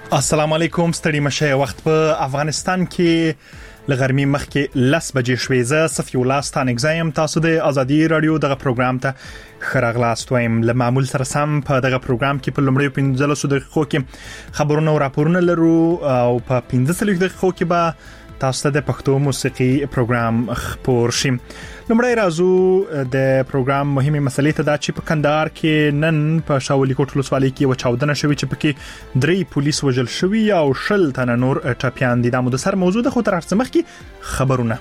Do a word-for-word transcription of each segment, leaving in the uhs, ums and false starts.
السلام علیکم، ستړي مشه. وخت په افغانستان کې لغرمي مخکې لس بجې شوې. زه صفي الله ستانګزایم. تاسو د ازادي رادیو دغه پروګرام ته خراغلاست وایم. له معمول سره سم په دغه پروګرام کې په لومړی پنځلسو دقیقو کې خبرونه او راپورونه لرو او په پنځلسو دقیقو کې به تاسو ته د پښتو موسیقي پروګرام خبر شي. لومړی راځو د پروګرام مهمه مسلې ته، دا چې په کندهار کې نن په شاولي کوټ ولسوالۍ کې و چاودنه شوې چې پکې درې پولیس وژل شوي او شل تنه نور ټپيان دي. دا مو د سر موضوع د خو تر څه مخکې خبرونه.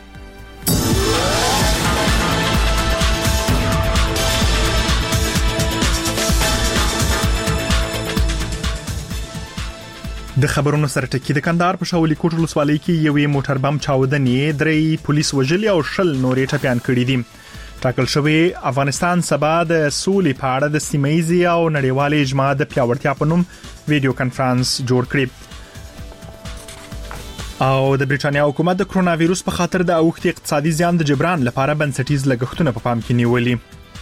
د خبرونو سره ټکی د کندهار په شاولي کوټ ولسوالۍ کې یوې موټر بم چاودنې درې پولیس وژلي او شل نورې ټپيان کړي دي. ټاکل شوی افغانستان سبا د سولې په اړه د سیمایي او نړیوال اجماع د پیاوړتیا په نوم ویډیو کانفرنس جوړ کړی. او د بریټانیا حکومت د کرونا وایروس په خاطر د اوښتي اقتصادي زیان د جبران لپاره بنسټیز لګښتونه په پام کې نیولي.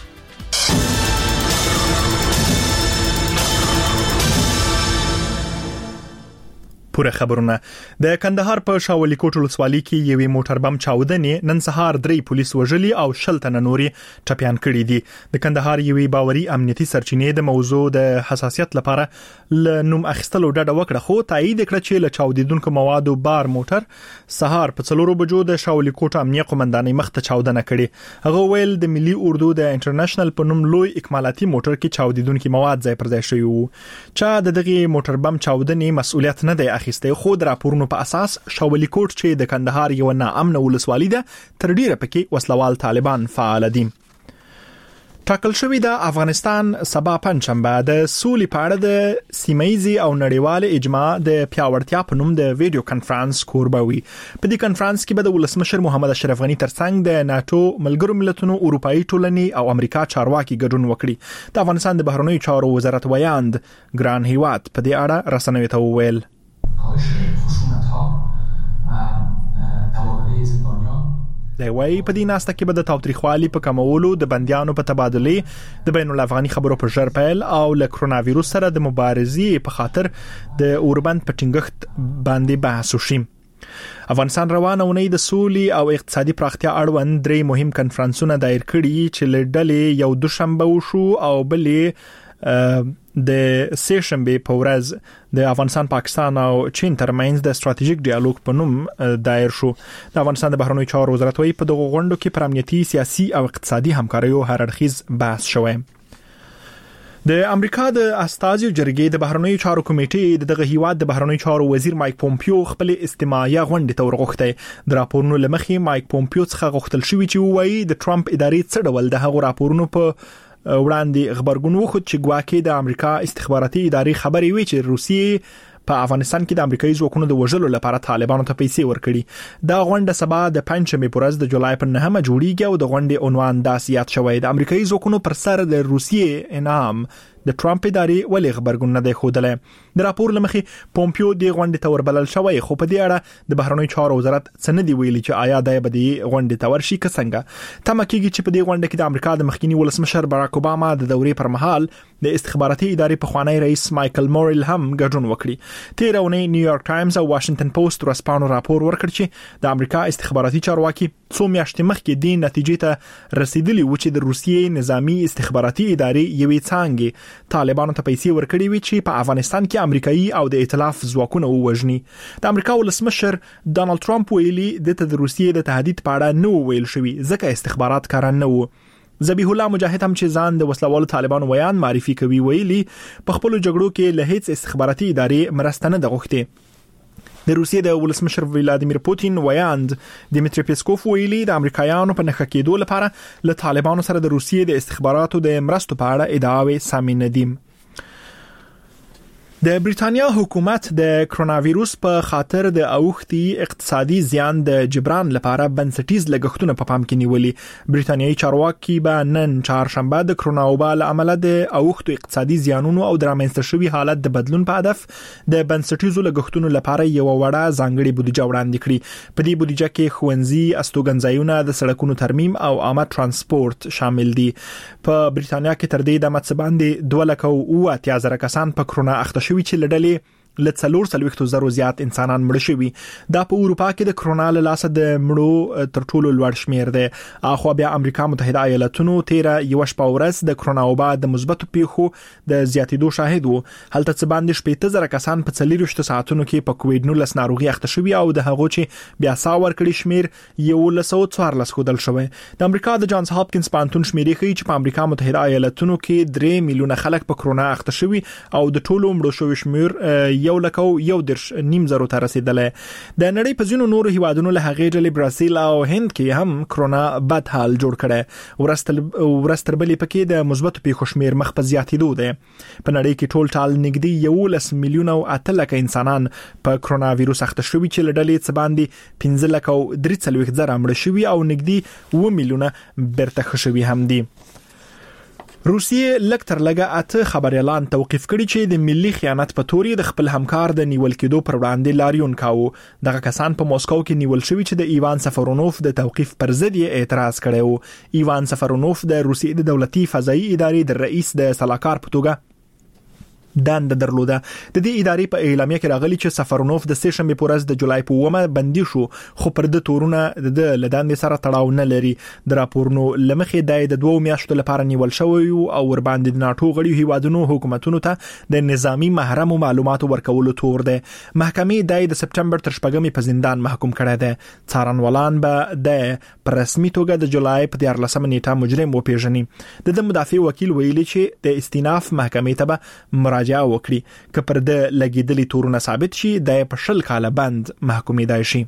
پوره خبرونه. د کندهار په شاولي کوټ ولسوالۍ کې یوې موټر بم چاودنې نن سهار درې پولیس وژلي او شل تنه نوري ټپيان کړي دي. د کندهار یوې باوري امنیتي سرچینې د موضوع د حساسیت لپاره ل نوم اخیستلو ډډه وکړه، خو تایید کړه چې له چاودیدونکو موادو بار موټر سهار په څلورو بجو د شاولي کوټ امنیه قومندانۍ مخ ته چاودنه کړي. هغه ویل د ملي اردو د انټرنیشنل په نوم لوی اکمالاتي موټر کې چاودیدونکو مواد ځای پر ځای شوی وو. چې د دغه موټر بم چاودنې مسؤلیت نه دی اخیسته، خو د راپورونو په اساس شاولي کوټ چې د کندهار یو ناامن ولسوالۍ ده تر ډیره پکې وسلوال طالبان فعال دي. ټاکل شوی د افغانستان سبا پنځشنبه د سولې په اړه د سیمایي او نړیوال اجماع د پیاوړتیا په نوم د ویډیو کانفرنس کوربوي. په دې کانفرنس کې به د ولسمشر محمد اشرف غنی ترڅنګ د ناتو ملګرو ملتونو اروپאי ټولنې او امریکا چارواکي ګډون وکړي. د افغانستان د بهرنیو چارو وزارت ویاند ګران هیواد په دې اړه رسنیو ته وویل دی وايي په دې ناسته کې به د تاوتریخوالي په کمولو، د بنديانو په تبادله، د بین الافغاني خبرو په ژر پیل او له کرونا وایروس سره د مبارزې په خاطر د اوربند په ټینګښت باندې بحث وشي. افغانستان روانه ونې د سولې او اقتصادي پراختیا اړوند درې مهم کنفرانسونه دایر کړي چې لړډلې یو دوشنبه وشو او بلې د سیشنبه په ورځ د افغانستان، پاکستان او چین ترمنځ د ستراتیژیک ډیالوګ په نوم دایر شو. د افغانستان د بهرنیو چارو وزارت وايي په دغه غونډو کې پر امنیتي، سیاسي او اقتصادي همکاریو هر اړخیز بحث شوی. د امریکا د استازي جرګې د بهرنیو چارو کمیټې دغه هیواد د بهرنیو چارو وزیر مایک پومپیو خپل استماعیه غونډه ته ورغوښته. د راپورونو لمخې مایک پومپیو څخه غوښتل شوی چې وایي د ټرمپ ادارې څه ډول د هغو راپورونو په وړاندې خبرګون وخت چې ګواکې د امریکا استخباراتي ادارې خبرې وی چې روسیې په افغانستان کې د امریکایي ځواکونو د وژلو لپاره طالبانو ته پیسې ورکړي. دا غونډه سبا د پنځمې په ورځ د جولای په نهمه جوړیږي او د غونډې عنوان داسې یاد شوی د امریکایي ځواکونو پر سر د روسیې انعام د ټرمپ ادارې ولې خبرګون نه دی ښودلی. د راپور لمخې پومپیو د غونډې ته وربلل شوی، خو په دې اړه د بهرنیو چارو وزارت څه نه دی ویلي چې آیا د بدی غونډې ته ورشي که څنګه. تمه کېږي چې په دې غونډه کې د امریکا د مخکینی ولسمشر باراک اوباما د دورې پر مهال د استخباراتي ادارې په خوانی رئیس مایکل مورل هم ګډون وکړي. تیر اونۍ نیویارک ټایمز او واشنگټن پوسټ ورسپانو راپور ورکړ چې د امریکا استخباراتي چارواکي څو میاشتې مخکې د نتیجې ته رسیدلی و چې د روسیې نظامی استخباراتي ادارې یوې څانګې طالبانو ته پیسې ورکړي وي چې په افغانستان کې امریکایي او د ائتلاف ځواکونه ووژني. د امریکا ولسمشر ډانلډ ټرمپ ویلي د روسیې د تهدید په اړه نو ویل شوی ځکه استخبارات کار نه وو. ذبیح الله مجاهد هم چې ځان د وسلوالو طالبانو ویان معرفي کوي ویلي په خپل جګړو کې له هیڅ استخباراتي ادارې مرسته نه غوښتي. د روسیې د ولسمشر ولادیمیر پوتین ویاند دیمیتری پیسکوف ویلي د امریکایانو په نخښه کېدو لپاره له طالبانو سره د روسیې د استخباراتو د مرستو په اړه ادعاوې سامې نه دي. د بریټانیا حکومت د کرونا وایروس په خاطر د اوښتي اقتصادي زیان د جبران لپاره بنسټیز لګښتونه په پام کې نیولي. بریټانیایي چارواکي به نن چهارشنبه د کرونا وبا له امله د اوښتو اقتصادي زیانونو او د رامنځته شوي حالت د بدلون په هدف د بنسټیزو لګښتونو لپاره یو وړه ځانګړې بودیجه وړاندې کړي. په دې بودیجه کې ښوونځي، استوګنځایونه، د سړکونو ترمیم او عامه ترانسپورت شامل دي. په بریټانیا کې تر دې د مڅ باندې دوه لک او اوه اتیا زره کسان په کرونا اخته شوي چې لړلې ل څلور څلوېښت زره زیات انسانان مړ شوي. دا په اروپا کې د کرونا له لاسه د مړو تر ټولو لوړ شمیر دی. اخو بیا امریکا متحده ایالاتونو تیره یو شپه ورځ د کرونا وبا د مثبتو پیښو د زیاتېدو شاهد وو. هلته څه باندې شپږ زره کسان په څلور ساعتونو کې په کووډ نولس ناروغي اخته شوي او د هغو چې بیا سا ورکړي شمیر یو لسو څوارلس ښودل شوی. د امریکا د جانز هاپکینز پوهنتون شمیرې ښیي چې په امریکا متحده ایالاتونو کې درې میلیونه خلک په کرونا اخته شوي او د ټولو مړو شویو شمیر یو لک او یو درش نیم زرو ته رسیدلی. د نړۍ په ځینو نورو هیوادونو له هغې ډلې برازیل او هند کې هم کرونا بد حال جوړ کړی. ورستر بلې پکې د مثبتو پیښو شمیر مخ په زیاتېدو دی. په نړۍ کې ټول ټال نږدې یولس میلیونه او اته لکه انسانان په کرونا وایروس اخته شوي چې له ډلې څه باندې پنځه لکه او درې څلوېښت زره مړه شوي او نږدې اووه میلیونه بیرته ښه شوي هم دي. روسیې لږ تر لږه اته خبريالان توقیف کړي چې د ملي خیانت په توري د خپل همکار د نیول کېدو پر وړاندې لاریون کاوه. دغه کسان په موسکو کې نیول شوي چې د ایوان سفرونوف د توقیف پر ضد یې اعتراض کړی و. ایوان سفرونوف د روسیې د دولتي فضایي ادارې د رئیس د سلاکار په توګه دند درلوده. د دې ادارې په اعلامیه کې راغلي چې سفرونوف د سه شنبه په ورځ د جولای په اوومه بندي شو خو پر د تورونه د لداندې سره تړاو نه لري. د راپورونو لمخې د دوه میاشتو لپاره نیول شوی او ور باندې د ناتو غړي هیوادونو حکومتونو ته د نظامی محرم معلوماتو ورکولو تور ده. محکمې د سپټمبر تر شپږمې په زندان محکوم کړی دی. څارنوالان به د پر رسمي توګه د جولای په دیارلسمه نیټه مجرم وپیژني. د مدافع وکیل ویلي چې د استیناف محکمې ته به مراجعه وکړي که پر د لګیدلې تورونه ثابت شي د په شل کاله بند محکومېدای شي.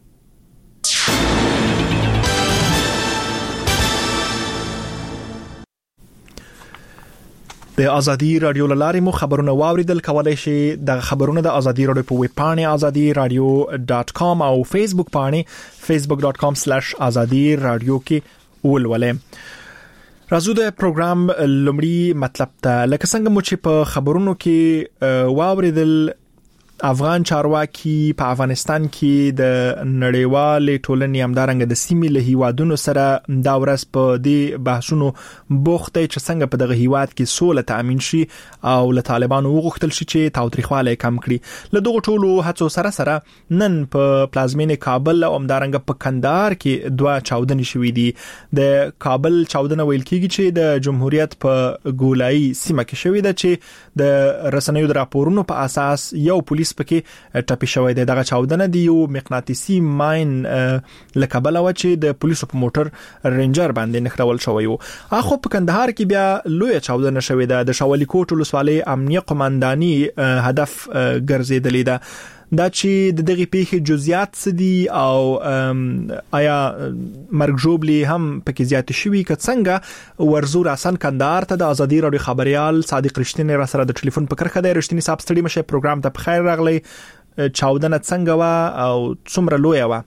د ازادي رادیو لارې مو خبرونه واوریدل. کولای شئ د خبرونه د ازادي رادیو په ویب پاڼه ازادي رادیو ډاٹ کام او فیسبوک پاڼه فیسبوک ډاٹ کام سلیش ازادي رادیو کې ولولئ. راځو د پروګرام لومړی مطلب ته. لکه څنګه مو چې په خبرونو کې واوریدل افغان چارواکي په افغانستان کې د نړیوالې ټولنې همدارنګه د سیمې له هیوادونو سره دا ورځ په دې بحثونو بوخت دي چې څنګه په دغه هیواد کې سوله تامین شي او له طالبانو وغوښتل شي چې تاوتریخوالی کم کړي. له دغه ټولو هڅو سره سره نن په پلازمینې کابل او همدارنګه په کندهار کې دوه چاودنې شوې دي. د کابل چاودنه ویل کېږي چې د جمهوریت په ګولایي سیمه کې شوې ده چې د رسنیو د راپورونو په اساس یو پولیس پکې ټاپي شوی دی. دغه چاودنه دی یو مقناطیسي ماين لکبل و چې د پولیسو په موټر رینجر باندې نخرول شوی وو. اخو په کندهار کې بیا لوی چاودنه شوې ده. د شاولی کوټ ولسوالۍ امنیه قومنداني هدف ګرځیدلې ده. دا چې د دغه پیښې جزئیات سدي او آیا مرګ جوړبلی هم پکې زیات شوی که څنګه ورزور حسن کندهار ته د ازادي رادیو خبريال صادق رښتینی را سره د ټلیفون په کرخه دی. رښتینی صاحب ستړي مشه پروګرام ته بخیر راغلی. چاودنه څنګه وا او څومره لوی وا؟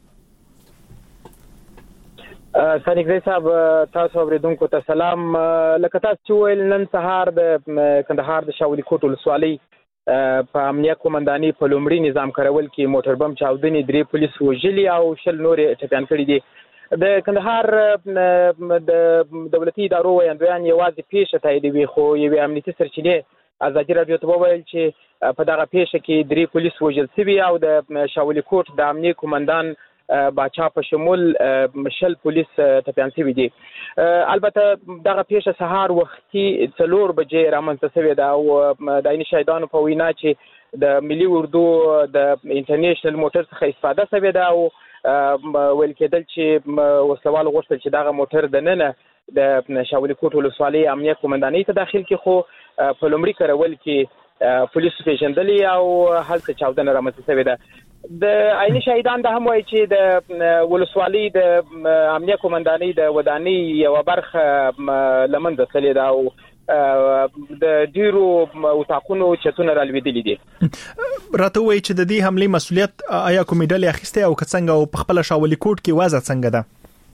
صادق صاحب تاسو اوریدونکو ته سلام. لکه تاسو ویل نن سهار د کندهار د شاولی کوټ ولسوالۍ په امنیه قومنداني په لومړي نظام کارول کې موټر بم چاودنې درې پولیس وژلي او شل نور ټپيان کړي دي. د کندهار د دولتي ادارو ویاندویان یوازې پیښه تاییدوي خو یوې امنیتي سرچینې ازادي رادیو ته وویل چې په دغه پیښه کې درې پولیس وژل شوي او د شاولی کوټ د امنیه قومندان باچا په شمول شل پولیس ټپيان شوي دي. البته دغه پیښه سهار وختي څلور بجې رامنځته شوې ده او د عیني شهیدانو په وینا چې د ملي اردو د انټرنیشنل موټر څخه استفاده شوې ده او ویل کېدل چې وسلوال غوښتل چې دغه موټر د ننه د شاولی کوټ ولسوالۍ امنیه قومندانۍ ته داخل کړي خو په لومړي کارول کې پولیسو پیژندلي او هلته چاودنه رامنځته شوې ده. د عیني شهیدان د هم وایي چې د ولسوالۍ د امنیه قومندانۍ د ودانۍ یو برخه لمنځه تللې ده او د ډیرو اتاقونو چتونه رالوېدلي دي. راته وایي چې د دې حملې مسؤلیت آیا کومې ډلې اخیسته او که څنګه او په خپل شاولی کوټ کې وضع څنګه ده؟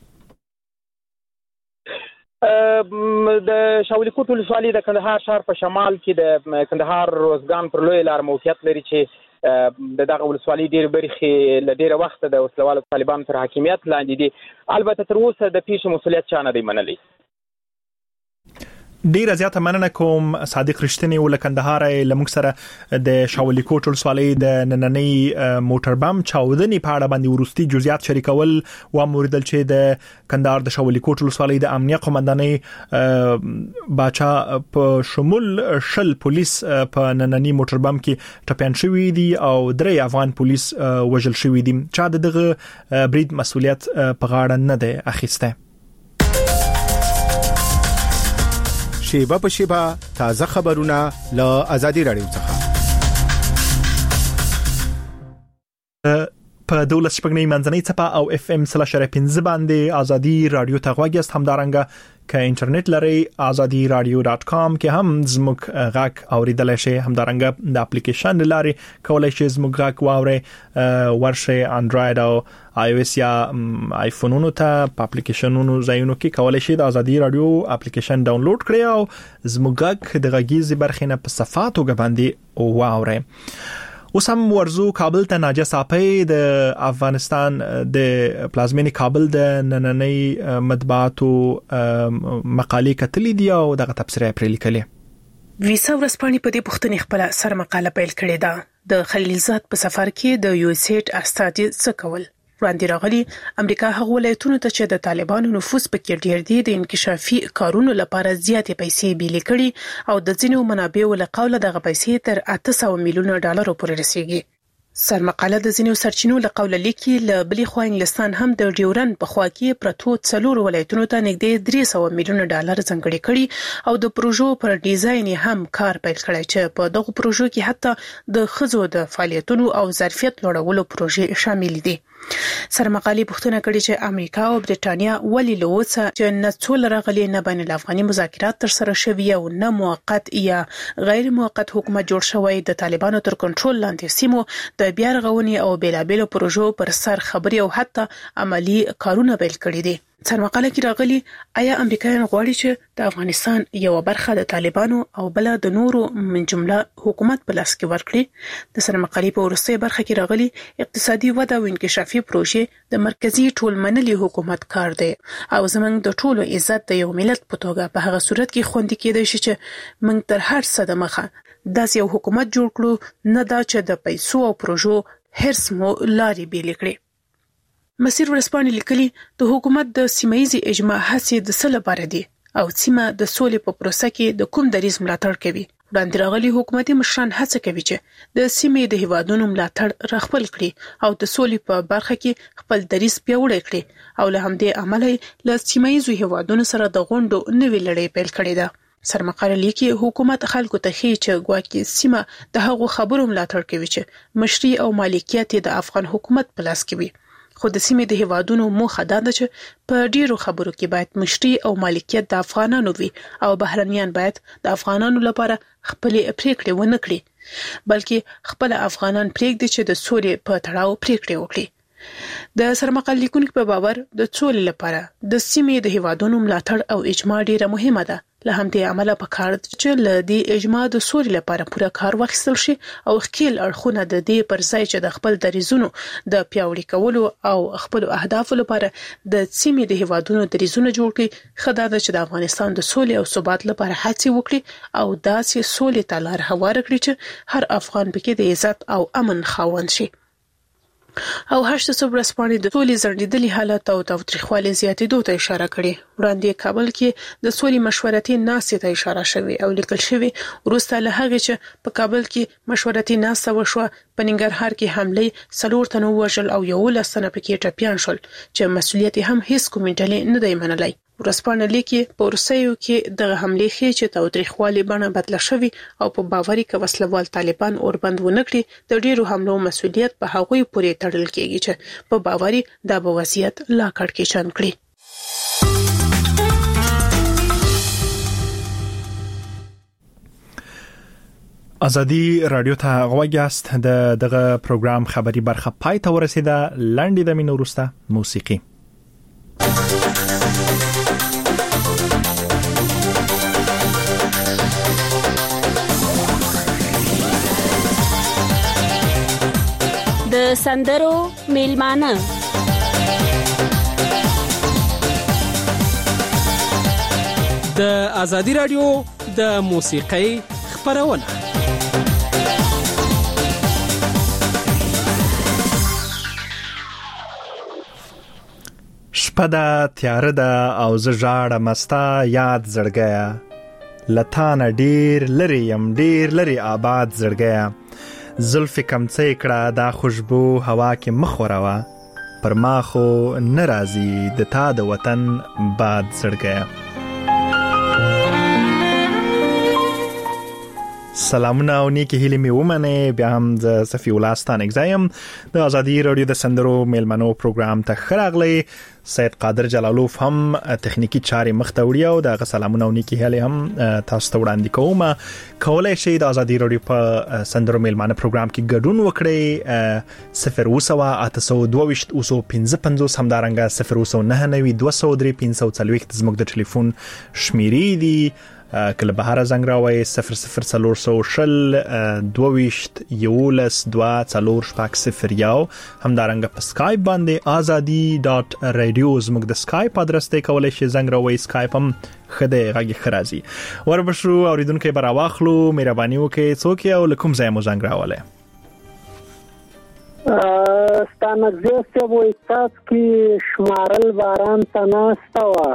د شاولی کوټ ولسوالۍ د کندهار ښار په شمال کې د کندهار روزګان پر لوی لار موقعیت لري چې د دغه ولسوالۍ ډېر برخې له ډېره وخته د وسلوالو طالبانو تر حاکمیت لاندې دي. البته تر اوسه د پیښې مسؤلیت چا نه دی منلی. ډیر زیاته مننه کوم صادق رښتینی ول کندهار لمک سره د شاولي کوټ ولسوالۍ د نننۍ موټر بم چاودنې په اړه باندې ورستي جزئیات شریکول و موریدل چې د کندهار د شاولي کوټ ولسوالۍ د امنیه قومندانۍ باچا په شمول شل پولیس په نننۍ موټر بم کې ټپيان شوی دي او درې افغان پولیس وژل شوی دي چې دغه برید مسولیت په غاړه نه دی اخیسته. شیبه په شیبه تازه خبرونه له آزادي رادیو څخه په دولت شپږنۍ منځنۍ څپه او اف ام سلا شر پنځه باندې آزادي رادیو ته غواګست همدارنګه که انټرنیټ لري آزادي رادیو ډاټ کام کې هم زموږ غاک اوریدل شي همدارنګه د اپلیکیشن لاري کولای شي زموږ غاک واوري ورشه انډراید او آی او اس یا آیفونونو ته په اپلیکیشنونو ځایونو کې کولای شي د آزادي رادیو اپلیکیشن ډاونلوډ کړئ او زموږ غاک د غږیزي برخې نه په صفاتو غباندي واوري. اوس هم ورزو کابل ته ناجه صاحب د افغانستان د پلازمینی کابل د نننۍ مطبوعاتو مقالې کتلې دي او دغه تبصره پرې لیکلې. ویسا ورسپانې په دې پوښتنې خپل سر مقاله پیل کړې ده. د خلیلزاد په سفر کې د یو سیټ استادي څه کول وړاندې راغلي امریکا هغه ولایتونو ته چې د طالبانو نفوذ پکې ډیر دی د انکشافي کارونو لپاره زیاتې پیسې بیل کړي او د ځینو منابعو له قوله دغه پیسې تر اته سوه میلیونه ډالر پورې رسیدي. سرمقاله د ځینو سرچینو له قوله لیکي ل بلی خو انګلستان هم د ډیورن په خوا کې پرتو څلور ولایتونو ته نږدې درې سوه میلیونه ډالر ځانګړي کړي او د پروژو پر ډیزاین هم کار پیل کړی چې په دغه پروژو کې حتی د خزو د فعالیتونو او ظرفیت لوړولو پروژې شامل دي. سرمقالي پوښتنه کړې چې امریکا او برېټانیا ولې له اوسه چې نه څول راغلي نه بین الافغاني مذاکرات تر سره شوي او نه موقت یا غیر موقت حکومت جوړ شوی د طالبانو تر کنټرول لاندې سیمو د بیا رغونې او بیلابېلو پروژو پر سر خبري او حتی عملی کارونه پیل کړي دي. سرمقاله کې راغلي آیا امریکایان غواړي چې د افغانستان یو برخه د طالبانو او بل د نورو من جمله حکومت په لاس کې ورکړي. د سرمقالي په ورسته برخه کې راغلي اقتصادي وده او انکشافي پروژې د مرکزی ټولمنلي حکومت کار دی او زمونږ د ټولو عزت د یو ملت په توګه په هغه صورت کې خوندې کېدای شي چې موږ تر هر څه د مخه داسې یو حکومت جوړ کړو نه دا چې د پیسو او پروژو هرڅ مو لاري بیل کړي. مسیر ورسپانې لیکلي د حکومت د سیمایي اجماع هڅې د څه لپاره دي او سیمه د سولې په پروسه کې د کوم دریځ ملاتړ کوي. وړاندې راغلي حکومتي مشران هڅه کوي چې د سیمې د هیوادونو ملاتړ راخپل کړي او د سولې په برخه کې خپل دریځ پیاوړی کړي او له همدې عمله له سیمایي هیوادونو سره د غونډو نوې لړۍ پیل کړې ده. سرمقاله لیکي حکومت خلکو ته خي چې ګواکې سیمه د هغو خبرو ملاتړ کوي چې مشري او مالکیت د افغان حکومت په لاس کې وي. خو د سیمې د هیوادونو موخه دا ده چې په ډیرو خبرو کې باید مشري او مالکیت د افغانانو وي او بهرنیان باید د افغانانو لپاره خپل پریکړې ونه کړي بلکې خپل افغانان پریږدي چې د سولې په تړاو پریکړې وکړي. د سرمقاله لیکونکو په باور د سولې لپاره د سیمې د هیوادونو ملاتړ او اجماع ډیره مهمه ده. له همدې عمله پکار چې له دې اجماع د سولې لپاره پوره کار واخیستل شي او خپل اړخونه د دې پر ځای چې د خپل دریزونو د پیاوړي کولو او خپل اهدافو لپاره د سیمې د هیوادونو دریزونه جوړ کړي خدای د چې د افغانستان د سولې او ثبات لپاره هڅې وکړي او داسې سولې ته لار هواره کړي چې هر افغان پکې د عزت او امن خاوند شي. او هشت سو ورسپانې د سولې زړېدلي حالت او تاوتریخوالي زیاتېدو ته اشاره کړې. وړاندې کابل کې د سولې مشورتي ناستې ته اشاره شوې او لیکل شوې وروسته له هغې چې په کابل کې مشورتي ناسته وشوه په ننګرهار کې حملې څلور تنه ووژل او یولس تنه پکې ټپیان شول چې مسؤلیت هم هیڅ کومې ډلې نه دی منلی. ورسپانه لیکي په روسیو کې د حملې خې چې تاوتریخوالي بڼه بدله شوې او په باوري کې وسلوال طالبان اوربند ونکړي د ډیرو حملو مسؤلیت په هغوی پورې تړل کېږي چې په باوري دا به وضعیت لا کړکېچن کړي. آزادي رادیو ته غوږیاست. د دغه پروګرام خبري برخه پای ته ورسیده. لاندې د مینو وروسته موسیقي. د سندرو میلمانه د ازادي رادیو د موسیقۍ خبرونه. شپه ده تیاره ده او زه ژاړم ستا یاد زړګیه، له تا نه ډېر لرې یم ډېر لرې آباد زړګیه، زلفې کمڅۍ کړه دا خوشبو هوا کې مه خوروه، پر ما خو نه راځي د تا د وطن باد زړګیه. سلامونه او نیکی هیلې مې ومنئ. بیا هم د صفي الله ستانک یم د ازادي رادیو د سندرو میلمنو پروګرام ته ښه راغلی. سید قادر جلالوف هم تخنیکی چارې مخته وړي او دغه سلامونه او نیکی هیلې هم تاسو ته وړاندې کوم. کولای شئ د ازادي رادیو په سندرو میلمنو پروګرام کې ګډون وکړئ. صفر وسوه اته سوه دوه ویشت اوه سوه پنځه پنځوس همدارنګه صفر وسوه نهه نوي دوه سوه درې پنځه سوه څلوېښت زموږ د ټلیفون شمیرې دي. کله بهر زنګ راوي صفر صفر څلور سوه شل دوه ویشت یولس دوه څلور شپږ صفر یو همدارنګه په سکایپ باندې ازادي ډاټ رادیو زموږ د سکایپ ادرس ته کولای شئ زنګ راوي. سکایپ هم خدای غږی خرازي وربشو اوریدونکو برا واخلو. مهرباني وکړئ څوک او لکم ځای مو زنګ راواله. ستانک زیسته وای تاسو کې شمارل باران تناستوا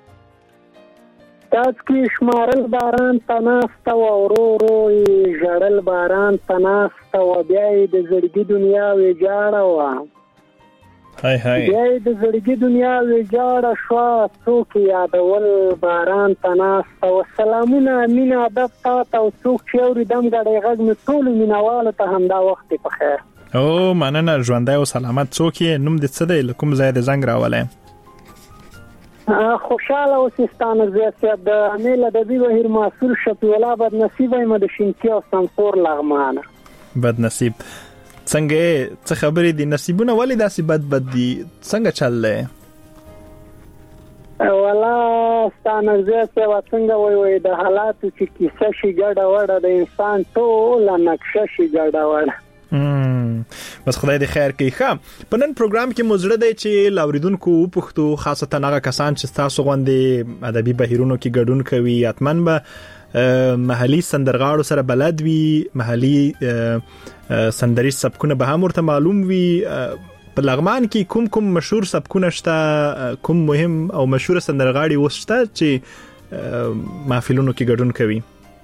تاسو کې شمارل باران تناسته و ورو ورو ژړل باران تناسته و بیا د زړګي دنیا ویجاړه و هاي هاي بیا د زړګي دنیا ویجاړه شو څوک یادول باران تناسته و. سلامونه مینه ادب تاسو او څوک چې اوریدم غړې غږ مې ټول مینوالو ته همدا وخت په خیر. او مننه ژوندۍ او سلامت. څوک یې نوم دې څه دی لکم ځای د زنګ راواله؟ خوشاله اوسستانه زیاته د امیل ادبی بهیر مسئول شفیع الله بد نصیب ایم د شینکی او سمسور لغمانه. بد نصیب څنګه څه خبرې دي؟ نصیبونه ولې داسې بد بد دي؟ څنګه چل دی؟ ولا ستانه زیاته څنګه وای وای د حالاتو چې کیسه شي ګډه وړه د انسان ټول نقشه شي ګډه وړه. بس خدای دې خیر کوي. ښه په نن پروګرام کې مزړه دی چې لاوریدونکو پښتو خاصه هغه کسان چې تاسو غوندې ادبي بهیرونو کې ګډون کوي اتمن به محلي سندرغاړو سره بلد وي، محلي سندري سبکونه به هم ورته معلوم وي. په لغمان کې کوم کوم مشهور سبکونه شته، کوم مهم او مشهور سندرغاړي وسته چې محفلونو کې ګډون کوي؟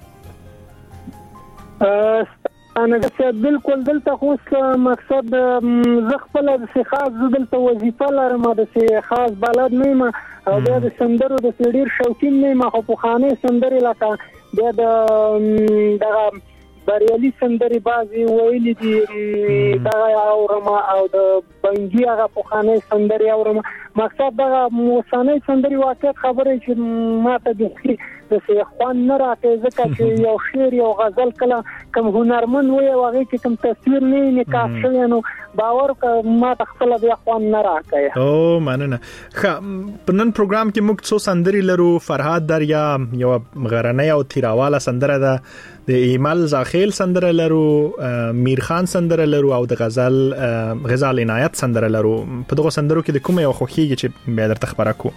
انا چې بالکل دلته خو مقصد زه خپل د خاص دلته وظیفه لرم د خاص بلد نه ما او د سندرو د ډیر شوقین نه ما خو په خانه سندري لکه د دغه بریالي سندري بازي ویلي دي دغه اورما او د بنګي هغه په خانه سندري اورما. مقصد دغه موسانه سندري واقع خبره چې ما ته د د خوان نه راته ځکه چې یو شعر یو غزل کله کوم هنرمن وي واغې چې کوم تصویر نه نکاح شوی نو باور ما تخپل بیا خوان نه راکای. او مننه. ښه په نن پروګرام کې موږ څو سندري لرو. فرهاد دریا یو غرنۍ او تیراواله سندره ده، د ایمل زاخیل سندره لرو، میر خان سندره لرو او د غزل غزال عنایت سندره لرو. په دغه سندرو کې د کومه یو خوخیږي چې به درته خبره کو؟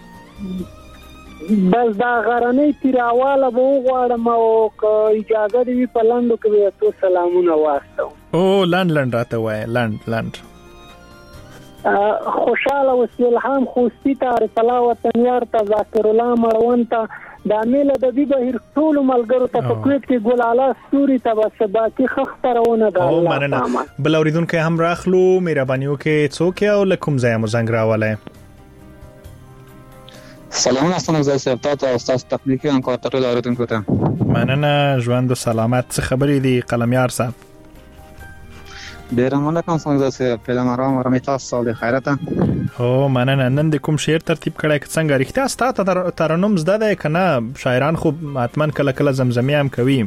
بس دا غرنۍ تیراواله به وغواړم او اجازه دی په لاندو کې به تاسو سلامونه واسطو. او لاند لاند راته وای لاند لاند. خوشاله اوسې الهام خوستی تعریف الله وطن یار ته ذاکر الله مړون ته د امیل ادبی بهیر ټول ملګرو ته په کوټ کې ګل اعلی ستوري ته بس باقي خخترونه ده. او مننه. بل اوریدونکو هم راخلو. مهرباني وکړئ څوک او لکم ځای مو زنګ راواله. سلامونه ستاسو زای سپتا ته او تاسو تخنیکی انکار ته ټول اوریدونکو ته مننه. ژوند او سلامت. څه خبرې دي قلمیار صاحب؟ ډیر مننه کوم څنګه چې په لمرام رمې تاسو سال خیرت. او مننه. نن د کوم شعر ترتیب کړی څنګه رښتیا ستاسو ترنم زده ده کنه؟ شاعران خو اتمن کله کله زمزمه هم کوي.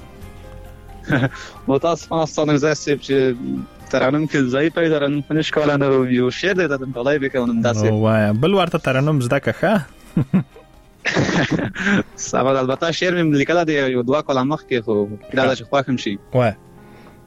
مو تاسو په ستاسو زای سپ چې ترنم کې ځای پیدا ترنم پنځ کاله نه یو شعر د ډالای به کوم داسې. او وای بل ورته ترنم زده که سبا البته شعر مې لیکل دی یو دوا کلام مخ کې خو دا چې خواخم شي. وای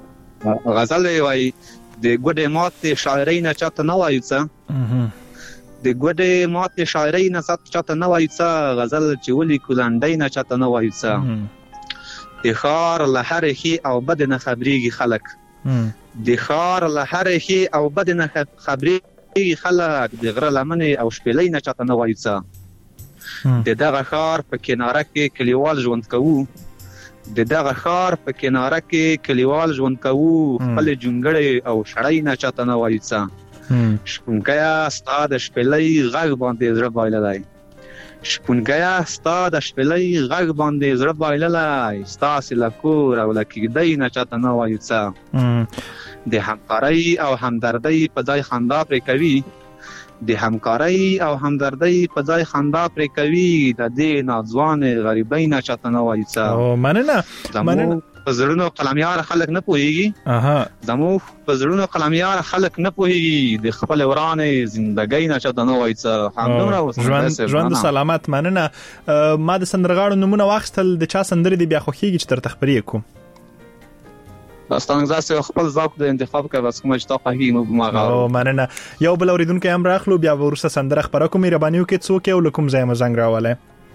غزل وای د ګډه مات شاعرین چاته نه وایو څه د ګوډې ماتې شاعرۍ نه چاته نه وایو څه، غزل چې ولیکو لنډۍ نه چاته نه وایو څه. د ښار له هرې ښې او بدې نه خبرېږي خلک، د ښار له هرې ښې او بدې نه خبرېږي خلک، د غره لمنې او شپېلۍ نه چاته نه وایو څه. د دغه ښار په کناره کې کلیوال ژوند کوو، د دغه ښار په کناره کې کلیوال ژوند کوو، خپل جونګړې او شړۍ نه چاته نه وایو څه. شپونکیه ستا د شپېلۍ غږ باندې زړه بایللی، شپونکیه ستا د شپېلۍ غږ باندې زړه بایللی، ستاسې له کور او له کیږدۍ نه چاته نه وایو څه. د همکارۍ او همدردۍ په ځای خندا پرې کوي، د همکارۍ او همدردۍ په ځای خندا پرې کوي، د دې ناځوانې غریبۍ نه چاته نه وایو څه. مننه مننه. په زړونو قلمیار خلک نه پوهېږي، زموږ په زړونو قلمیار خلک نه پوهېږي، د خپل ورانې زندګۍ نه چاته نه وایو څه. همدومره ژوند سلامت. مننه. ما د سندرغاړو نومونه واخیستل، د چا سندرې دې بیا خوښېږي چې درته خپرې کړو؟ داستان زاسه خپل ذوق د انتخاب کوي، بس کوم چې تا خوښي نو ماغه. او مننه. یو بل اوریدونکو هم راخلو، بیا ورسره سندره خبره کوم. مهرباني وکړئ څوک یو لکم ځای مزنګ راواله.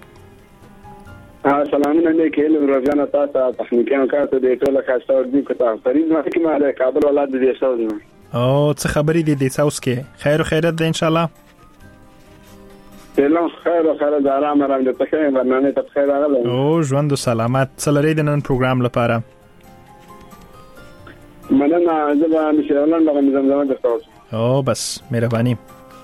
سلامونه لیکل روزانه تاسو تخنیکانو کارته د ټوله خاصه اوردونکو ته فرید ما کې ما د کابل ولادت دې ساوز نو. او څه خبرې دي د ساوس کې؟ خیر او خیرت ده ان شاء الله. سلام خیر او خیرت، آرام آرام دې په خیر برنامه ته خیر راغله. او ژوند او سلامت. څلوري د نن پروګرام لپاره مننه. زه به مشران لغه زمزمه درته. او بس مهرباني.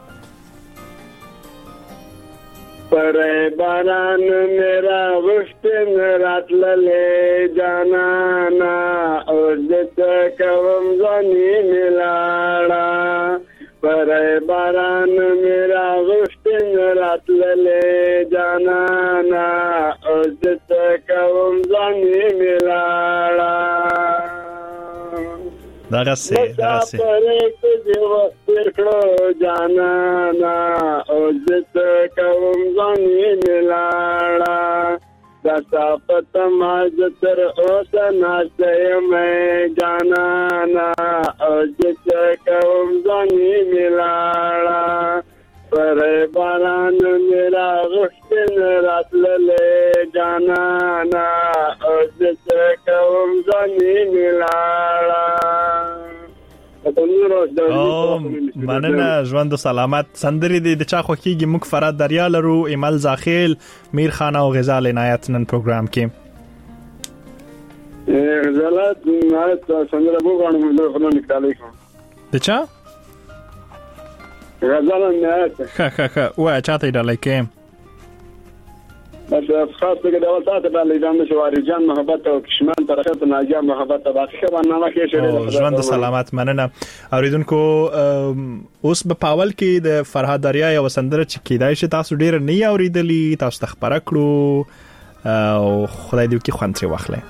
پر باران میرا غشتن راتللې جانانا، او دې کوم ځاني ملاړه. پر باران میرا غشتن راتللې جانانا، او دې کوم ځاني ملاړه. دغه سه دغه سه پرې دې وستر کړو جانانا، او دې کوم ځاني ملاړه. داسا پته ما تر اوسه ناشته مې جانانا، او دې کوم ځاني ملاړه. پر باران میرا غشتن راتللې جانانا، او دې کوم ځاني ملاړه. او مننه. ژوند سلامت. سندري د چا خوکیږي؟ موږ فراد دریا لرو، ایمل زاخیل، میر خان او غزال عنایت نن پروګرام کې. غزالات عنایت څنګه به غواړم نو خلک نکالي کوم. د چا؟ غزال عنایت. ښه ښه ښه. وای چاته ډالای کې؟ بس خاص به د اول ساعت باندې د شواري جان محبت او کشمان طرفه ناجام محبت باقي برنامه کې شوی. ژوند سلامت. مننه. اوریدونکو اوس په پاول کې د فرهاد دریا یو سندره چې کیدای شي تاسو ډیر نه اوریدلی، تاسو ته خبره کړو او خدای دې وکړي خوند ترې واخلئ.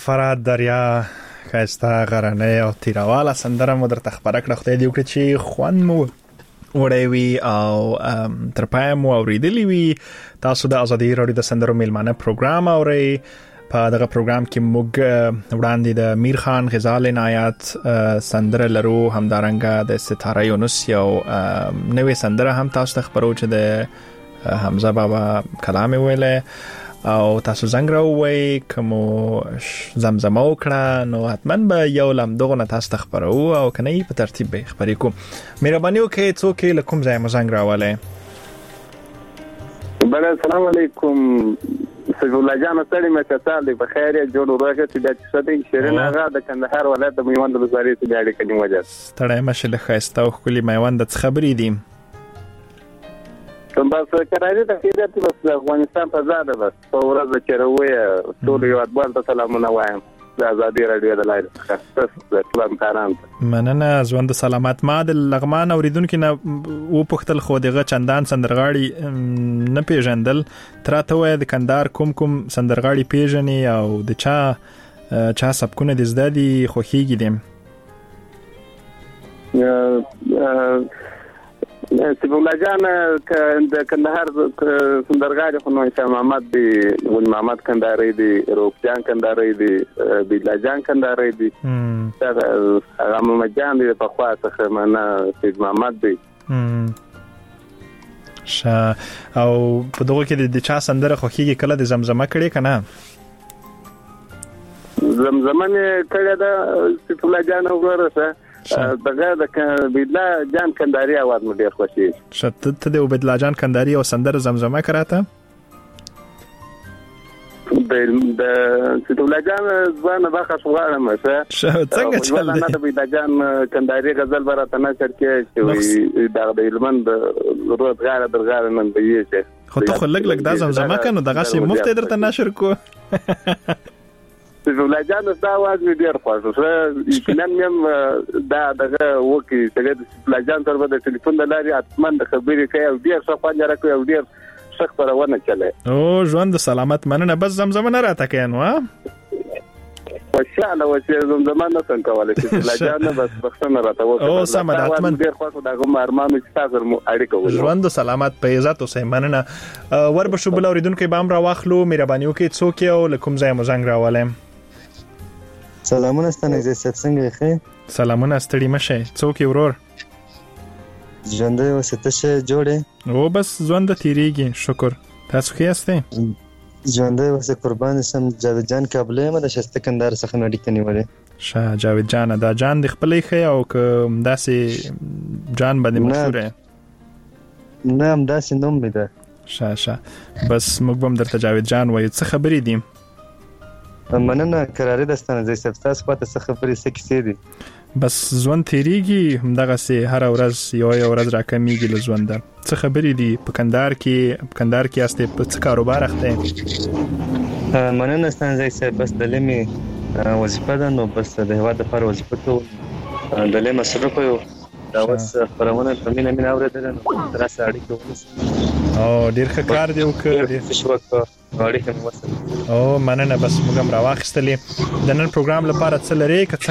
فرات دریا خاسته غرنه او تیرواله سندره مو درته خبره کړه. خدای دې وکړي چې خوند مو وړی وي او تر پایه مو اورېدلی وي. تاسو د ازادي راډیو د سندرو میلمانه پروګرام اورئ. په دغه پروګرام کې موږ وړاندې د میر خان غزال عنایت سندره لرو، همدارنګه د ستاره یونس یو نوې سندره هم تاسو ته خبرو چې د حمزه بابا کلام ویله او تاسو زنګ راووي کومو زمزمه وکړه نو حتما به یو لم دغه نه تاسو ته خبرو او کني په ترتیب به خبرې کوم. مهرباني وکړئ څوک له کوم ځای مو زنګ راواله؟ بل السلام علیکم سیف الله جان ستړي مې تاسو په خیر جوړ ورغه چې د څه شیرین هغه د کندهار ولایت د میوند وزارت د اړیکې کډیم وجه ستړي مشه له خاسته او خولي میوند د خبرې دي. کوم بس کراځي ته کېدته بس افغانستان په زاده بس په ورځ کې روي ټول یو اتبال ته سلامونه وایم د ازادي رادیو د لایل خاصه سلام کاران مننه ژوند سلامت. ما د لغمان اوریدونکو نه و پختل خو دغه چندان سندرغاړي نه پیژندل تراته وای د کندهار کوم کوم سندرغاړي پیژني او د چا چا سبکونه د زدادي خوخيږي دي؟ سیف الله جان د کندهار سندرغاړي خو نو اسلام محمد دی، ول محمد کندهاري دی، روپ جان کندهاري دی، بلا جان کندهاري دی، هغه محمد جان دی په خوا څخه معنا سیف محمد دی. شا او په دغه کې د چا سندره خوخيږي کله د زمزمه کړي کنه؟ زمزمه نه کړه دا سیف الله جان وګوره دغه د بدلا جان کندهاري आवाज مو ډیر خوشي شته ته د بدلا جان کندهاري او سندره زمزمه کراته د د ستولا جان ځوان باخه شوغاړم څه څنګه چل دی د بدلا جان کندهاري غزل براته نه چرکه چې د د علمند روت غاره درغاره نن دی چې خو ته خو لګ لګ د زمزمه کنه دغه شی مفت درته نشر کو سیف الله جان دا आवाज می ډیر خوښ شو. یقینا مې دا دغه وکی چې د سیف الله جان تر په ټلیفون د لاري اتمن د خبرې کوي او ډیر څه خوند راکوي او ډیر څه خبرونه چلے. او ژوند سلامت مننه بس زمزمه نه راته کین وا وشاله وشه زمزمه نه څنګه کولای سیف الله جان بس بخښنه راته وکړه. او سم د اتمن ډیر خوښ دا کوم ارمان چې تاسو مو اړیکه ولرئ. ژوند سلامت په عزت او سیمنه ور بشو بل اوریدونکو بام را واخلو. مهرباني وکړئ څوک یو لکم ځای مو زنګ راولم. سلامونه ستنه زه څنګه ښه؟ سلامونه ستړي مشه څوک ورور؟ ژوند یو ستشه جوړه او بس ژوند تیریږي شکر. تاسو ښه یاست؟ ژوند یو څه قربان سم جاوید جان کابلې ما د شسته کندهار څخه نړۍ ته نیولې. شاه جاوید جان دا جان د خپلې ښه او که داسې جان باندې مشهور نه هم داسې نوم می ده. شاه شاه بس موږ هم درته جاوید جان وایو. څه خبرې دي؟ مننه قرارې دستانه زې سپتاس پته څه خبرې څه کیسې دي؟ بس ژوند تیریږي همدغه سي هر ورځ یو یو ورځ راکمیږي له ژوند. څه خبرې دي په کندهار کې په کندهار کې استه په څه کاروبار اخته؟ مننه ستانه زې سپ بس د لمې وظیفه ده نو بس د هوا د پر وظیفه ته د لمې مصرف یو دا اوس خبرونه په مینه مینه اورېدل نو تر سره اړیکه ونیسه او ډیر ښه کار دی وکړ ډیر ښه وکړ اړیکه مو وسه او مننه بس موږ هم راوخستلې. د نن پروګرام لپاره څه لري که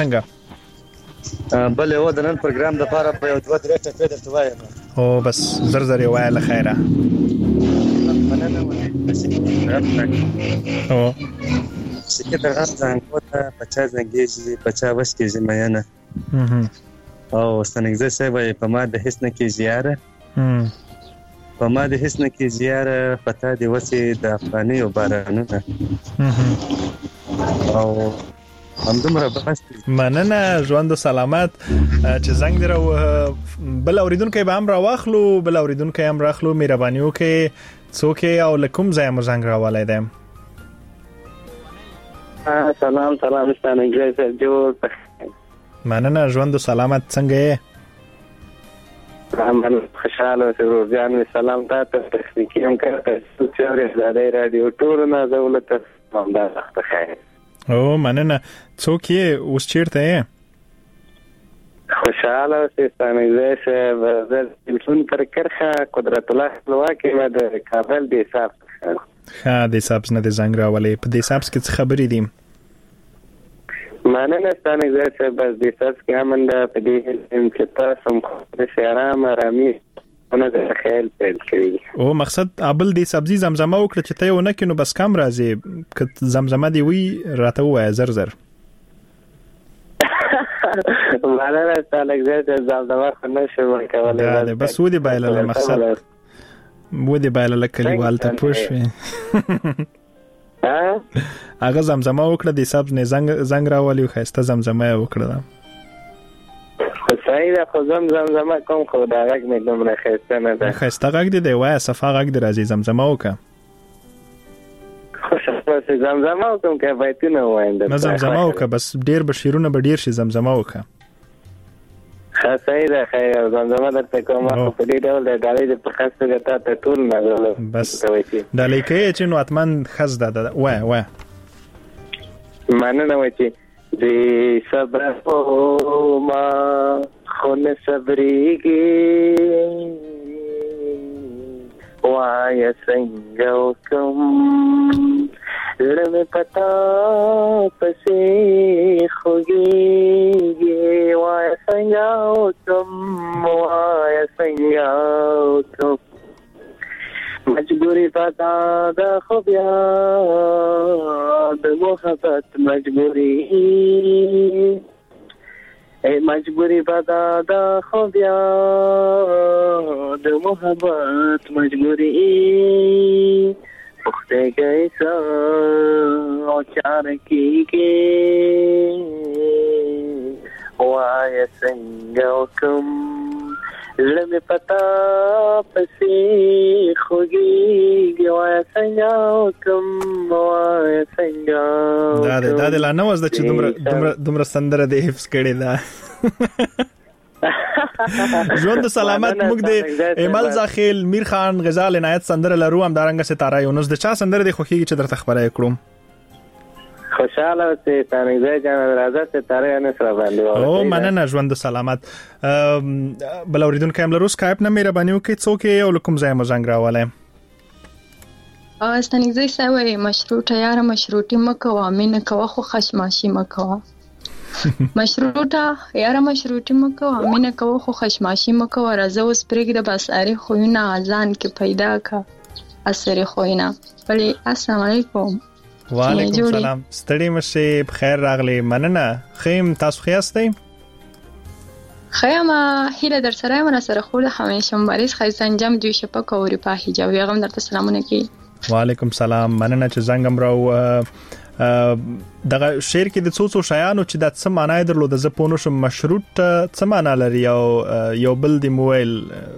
څنګه؟ بل یو د نن پروګرام لپاره په یو دوه درې ټکي درته وایم. او بس زر زر وای له خیره مننه او سکه درغه څنګه ته پچا زنګېږي پچا وس کې زميانه او ستنګزه سبا په ما د هیڅ نه کې زیاره په ما د هیڅ نه کې زیاره پتا دی وسه د افغاني او بارانونه او همدومره بس. مننه ژوند سلامت چې زنګ درو بل اوریدونکو به هم را واخلو بل اوریدونکو هم راخلو. مهرباني وکړئ څوک او لکم ځای مو زنګ راولای دی؟ سلام سلام ستانه انګلیسي جوړ. مننه ژوند سلامت څنګه یې؟ من خوشاله سرور جان سلام تاسو تخنیکی هم کړه چې زړه رادیو ټول نه دولت هم دا وخت خیر. او مننه څوک یې اوس چیرته یې؟ خوشاله ستانه انګلیسي زه تلیفون پر کرخه قدرت الله خپلواکي ما د کابل د حساب ښه د حساب نه د زنګ راولې په د حساب کې څه خبرې دي؟ مننه ستانه زه چې بس د ساس کې امن ده په دې هیله چې تاسو هم د آرام آرامي ونه د خیال پیل کړی او مقصد ابل دی سبزی زمزمه وکړه چې ته یو نه کینو بس کم راځي ک زمزمه دی وی راته وای زر زر مننه ستانه زه چې زمزمه خو نشم کولای دا بس ودی بایلله مقصد ودی بایلله کلیوال ته پوښ هغه زمزمه وکړه د حساب نه زنګ زنګ راولي خسته زمزمه وکړه صحیح ده خو زم زمزمه کوم خو دا غږ مې دومره خسته نه ده خسته غږ دی دی وای صفه غږ دی راځي زمزمه وکړه خو څه زمزمه وکم که بایتونه وایم نه زمزمه وکړه بس ډیر بشیرونه به ډیر شي زمزمه وکړه ها صحیح ده خیر زمزمه درته کوم خو په دې ډول د ډالۍ د پخښت ته ته ټول نه بس ډالۍ کې چې نو اتمن خز ده وای وای مننه وای چې د صبر او ما خون صبرېږي وای څنګه وکم لړم پتا پسې خوږیږي وای څنګه وکم وای څنګه وکم مجبوری پتا دا خو بیا د محبت مجبوری ای مجبوری پتا دا خو بیا د محبت مجبوری پخته کیسا او چار کی کے وای څنګه وکم لمه پتا پسې خوږیږي وای څنګه کوم وای څنګه دا دا د لا نو زده چې دومره دومره دومره سندره د حفظ کړي دا ژوند سلامت موږ د ایمل زاخیل میر خان غزال عنایت سندره لرو هم دارنګ ستاره یونس د چا سندره د خوخیږي چې درته خبره کړم خوشاله اوسې تانګزه جان راځه ستاره نه سره باندې او مننه ژوند سلامت بل اوریدونکو هم لرو سکایپ نه مهرباني وکړئ څوک یې او کوم ځای مو زنګ راولای او ستانګزه سوي مشروطه یار مشروطي مکو امینه کوه خو خشماشي مکو مشروطه یار مشروطي مکو امینه کوه خو خشماشي مکو راځه اوس پرېګ د باساري خوونه اذان کې پیدا کا اثر خوینه بلی السلام علیکم وعلیکم السلام ستړي مشه بخیر راغلی مننه خیم تاسو خیاستئ خیمه هیله در سره من سره خود همیشه مبارز خیز انجام دوی شپک او ریپا حجاب یغم درته سلامونه کی وعلیکم السلام مننه چې زنګم راو دغه شعر کې د څو څو شیانو چې د څه معنی درلود د پونو شم مشروط څه معنی لري او یو بل دی موبایل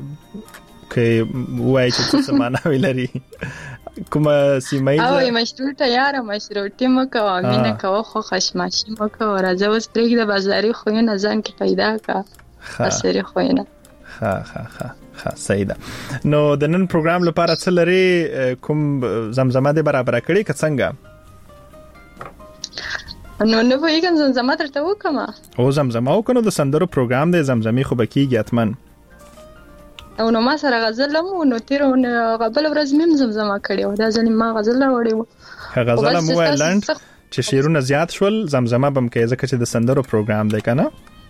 کې وای چې څه معنی لري کومه سیمه او مشروطه یاره مشروطي مکو امینه کوه خو خشماشي مکو راځه اوس پرېږ د بازاري خوینه ځان کې پیدا کا اثر خوینه ها ها ها ها صحیح ده نو د نن پروګرام لپاره څه لري کوم زمزمه دې برابر کړی که څنګه نو نو وایګم زمزمه درته وکم او زمزمه وکړو د سندرو پروګرام دی زمزمي خو بکیږي اتمن او نو ما سره غزل مو نو تیرونه قبل ورځ مم زمزمه کړی دا ځنې ما غزل راوړی و غزل مو ویلاند چې شیرونه زیات شول زمزمه بم کې ځکه چې د سندرو پروګرام دی کنه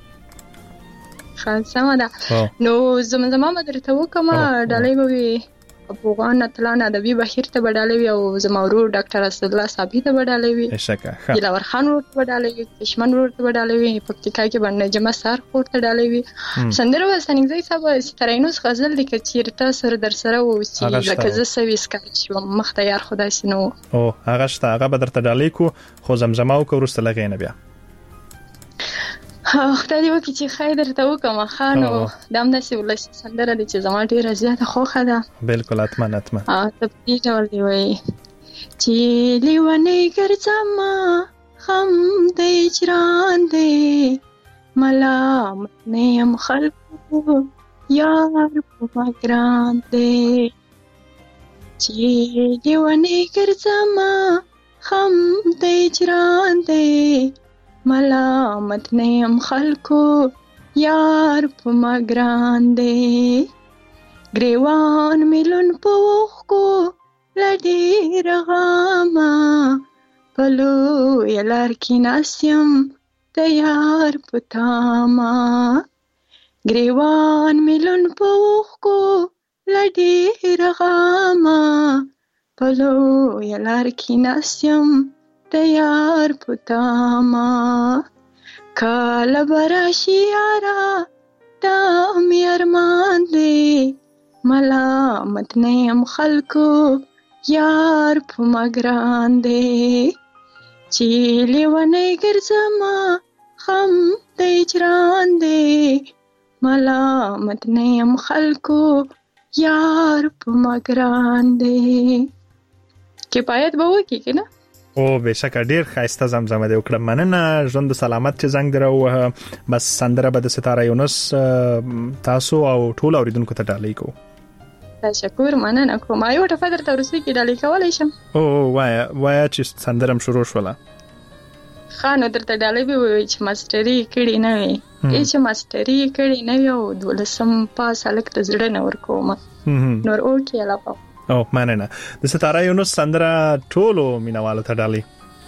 خاصه ده نو زمزمه ما درته وکم ډالۍ به افغان اتلان ادبي بهیر ته بدلوي او زمورو ډاکټر اسد الله صاحب ته بدلوي شکه دلور خان ورته بدلوي کشمن ورته بدلوي پکتیکا کې باندې جمع سر ورته بدلوي سندره وسنګزي صاحب سترینوس غزل د کچیرته سر در سره و چې لکه ز سويس کار شو مختیار خدای سينو او هغه شته هغه بدرته ډالۍ کو خو زمزمه او ورسته لګینه بیا خدای دې وکړي چې خیر درته وکم خانو دام داسې ولس سندره دي چې زما ډیره زیاته خوښه ده بالکل اتمن اتمن اه ته دې ډول دی وای چې لیونی ګرځم خم دې چران دې ملام نیم خلکو یار په ګران دې چې لیونی ګرځم خم دې چران دې ملامت نیم خلکو یار په ما ګران دی گریوان ملون په وښکو لډې رغاما پلو یلار کې ناسیم تیار پتاما گریوان ملون پوخ کو لډی رغاما پلو یلار کی ناسیم تیار پتاما کالا براشی آرا تام ارمان دے ملامت نیم خلکو یار پمگران دے چیلی ونی گرزما خم دیجران دے ملامت نیم خلکو یار پمگران دے کفایت به وکی که نه؟ او بشک ډیر خاسته زمزمه دی وکړه مننه ژوند سلامت چې زنګ درو بس سندره به د ستاره یونس تاسو او ټول اوریدونکو ته ډالۍ کو تشکر مننه کوم یو ټفه درته ورسې کې ډالۍ کولای شم او وایا وایا چې سندرم شروع شوله خانو درته ډالۍ به وي چې ماستری کړي نه وي چې ماستری کړي نه وي او دولسم پاس الک د زړه نه ورکوم نور او کې علاوه او مننه د ستاره یونس سندره ټولو مینوالو ته ډالۍ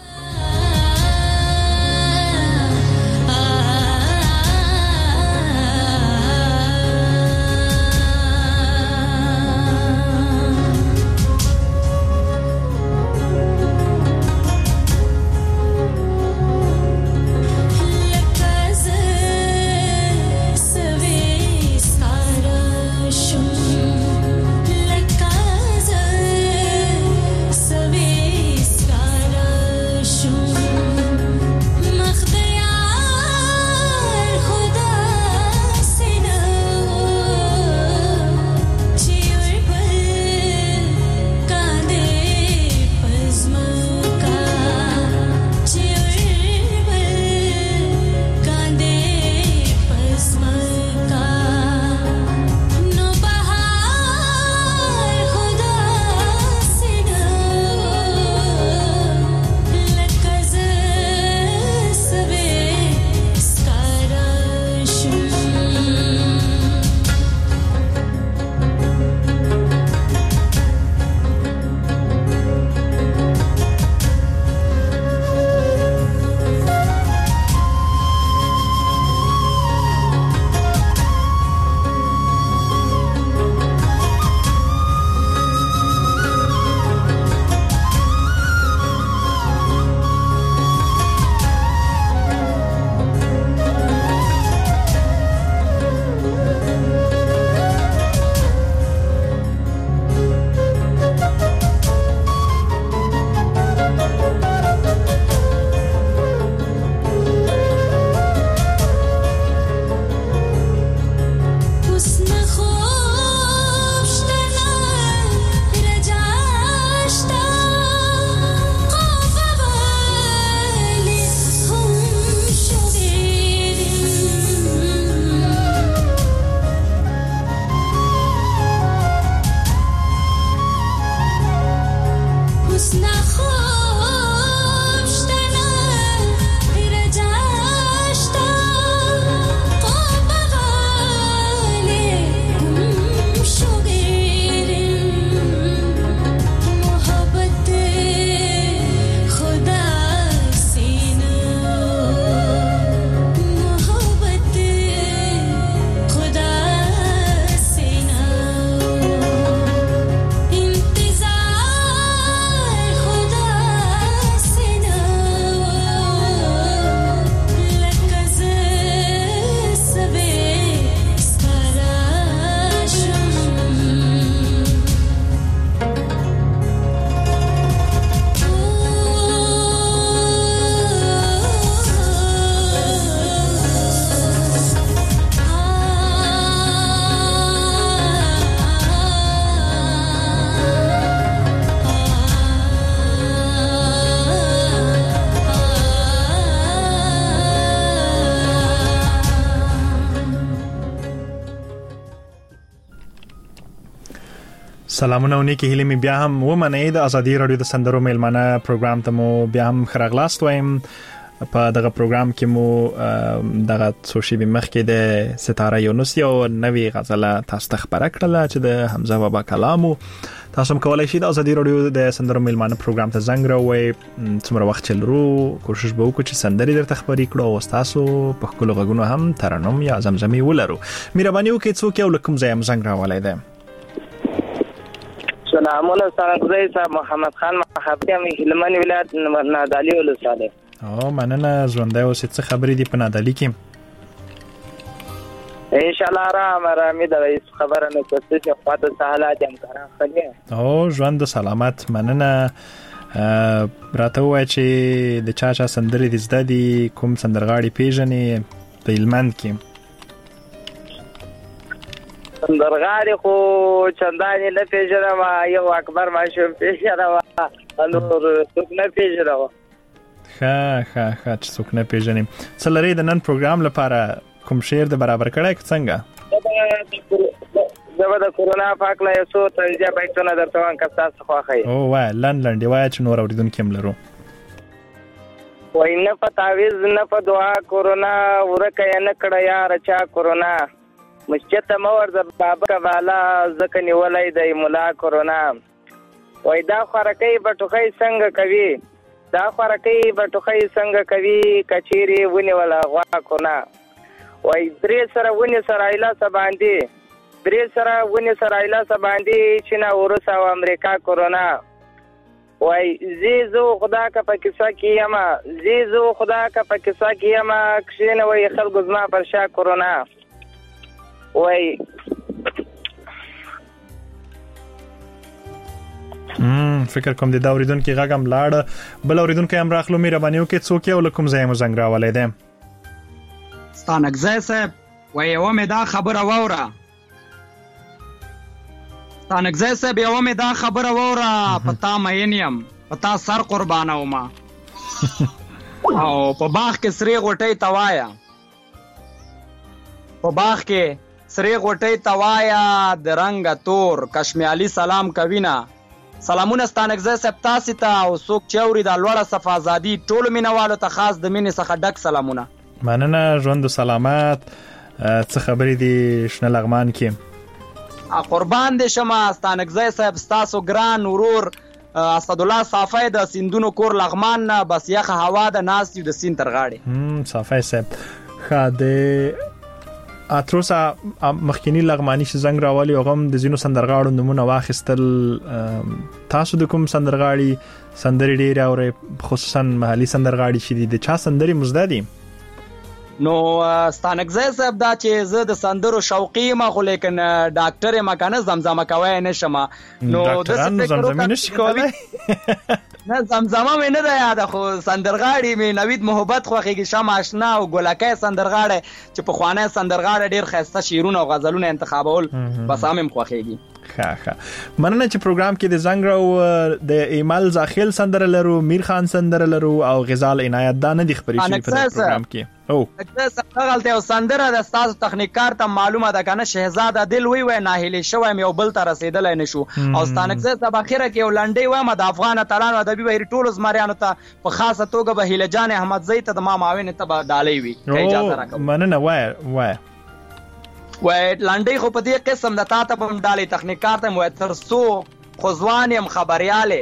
سلامونه ونیکي هیله می بیا هم و منې د ازادي رادیو د سندرو میلمانه پروګرام ته مو بیا هم خراغلاست وایم په دغه پروګرام کې مو دغه سوشي بمخ کې د ستاره یونس یو نوې غزله تاسو ته خبره کړله چې د حمزه بابا کلامو. تاسو هم کولای شئ د ازادي رادیو د سندرو میلمانه پروګرام ته زنګ راوړئ. څومره وخت چلرو کوشش به وکړو چې سندري درته خبرې کړو او تاسو په خپل غږونو هم ترنم یا زمزمي ولرو. مهرباني وکړئ څوک یو لکم ځای زنګ راوړئ ده. سلامونه ستاسو صاحب محمد خان محبتي ام هلمند ولایت نادعلي ولسواله. او مننه ژوندۍ اوسې. څه خبرې دي په نادعلي کې؟ ان شاء الله را مرامي د رئیس خبره نه کوي چې خاطر سهالات هم کاران خلیا. او ژوند سلامت. مننه. راته وای چې د چا چا سندرې د زده دي، کوم سندرغاړي پیژنې په هلمند کې؟ سندرغاړي خو چندانې نه پیژنم، یو اکبر ماشوم پیژنم، نور څوک نه پیژنم. ښه ښه ښه چې څوک نه پیژنې. څه لرې د نن پروګرام لپاره؟ کوم شعر د برابر کړی که څنګه؟ زه به د کورونا په هکله یو څو طنزیه بیتونه درته وایم که ستاسو خوښه وي. او وایه لنډ لنډ یې وایه چې نور اورېدونکي هم لرو. وایي نه په تعویض نه په دعا کورونا، ورکه یې نه کړه یاره چا کورونا، مسجد ته مه ورځه بابکه بالا ځکه نیولی دی ملا کورونا. وایي دا خوارکۍ بټوخۍ څنګه کوي، دا خوارکۍ بټوخۍ څنګه کوي، کچېرې ونیوله غوا کونا. وایي درې سره ونې سره ایلاسه باندې، درې سره ونې سره ایلاسه باندې چین او روس او امریکا کورونا. وایي زی زو خدا که په کیسه کې یمه، زی زو خدا که په کیسه کې یمه، کښېنوئ خلکو زما پر شا کورونا. وایي فکر کوم د دا اوریدونکي غږ هم لاړه. بل اوریدونکی هم راخلو. مهرباني وکړئ څوک یو له کوم ځایه مو زنګ راولی دی؟ ستانکزی صاحب وایي یوه مې دا خبره واوره، ستانکزی صاحب یوه مې دا خبره واوره، په تا مین یم په تا سر قربانومه، او په باغ کې سرې غوټۍ ته وایه، په باغ کې سرې غوټۍ ته وایه، د رنګه تور کشمیالي سلام کوینه. سلامونه ستانکزی صاحب تاسې ته او څوک چې اوري دا لوړه صفا ازادي ټولو مینهوالو ته خاص د مینې څخه ډک سلامونه. مننه ژوند سلامت. څه خبرې دي شنه لغمان کې؟ قربان دې شمه ستانکزی صاحب ستاسو ګران ورور اسدالله صافی د سیندونو کور لغمان نه، بس یخه هوا ده ناست یو د سیند تر غاړې. صافی صاحب ښه د اتروسه مخکینی لغمانی چې زنګ راوالي او هم د زینو سندرغاړو نمونه واخیستل. تاسو د کوم سندرغاړي سندرې ډېرې اورئ، خصوصا محلي سندرغاړي چې دي، د چا سندرې مزده دي؟ نو ستانکزی صاحب دا چې زه د سندرو شوقي یم، خو لیکن ډاکټر یم که نه زمزمه کوی نه شم. نو ډاکټران زمزمې نشي کولی؟ نه زمزمه مې نه ده یاده، خو سندرغاړي مې نوید محبت خوښېږي، شم آشنا او ګلکی سندرغاړی چې پخوانی سندرغاړی ډېر ښایسته شعرونه او غزلونه انتخابول، بس هم هم خوښېږي. ښه ښه مننه چې پروګرام کې د زنګ راو د ایمل زاخیل سندره لرو، میر خان سندره لرو او غزال عنایت دا نه دي خبرې شوي په پروګرام کې. او غلطه یو سندره د ستاسو تخنیکار ته معلومه ده کنه، شهزاده دل وی وی ناهیلی شوی مې یو بل ته رسیدلی نشو. او ستانکزی صاحب اخره کې یو لنډۍ وایم د افغان اتلانو ادبي بهیر ټولو زمریانو ته، په خاصه توګه به هیله جان احمدزی ته د ما معاون ته به ډالۍ وي که اجازه راکوم. مننه. وایه وایه وای لنډۍ خو په دې قسم د تا ته به هم ډالۍ تخنیکار ته وای تر څو خو ځوان یم خبریالې،